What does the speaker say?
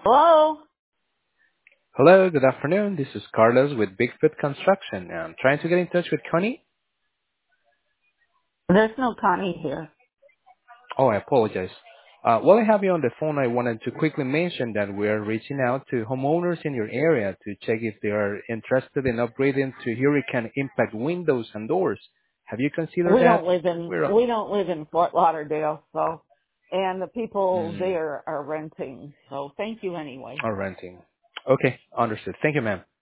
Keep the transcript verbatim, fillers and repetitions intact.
Hello? Hello, good afternoon. This is Carlos with Bigfoot Construction. I'm trying to get in touch with Connie. There's no Connie here. Oh, I apologize. Uh, while I have you on the phone, I wanted to quickly mention that we are reaching out to homeowners in your area to check if they are interested in upgrading to hurricane impact windows and doors. Have you considered We that? don't live in We're we don't live in Fort Lauderdale, so and the people mm, there are renting. So thank you anyway. are renting. Okay, understood. Thank you, ma'am.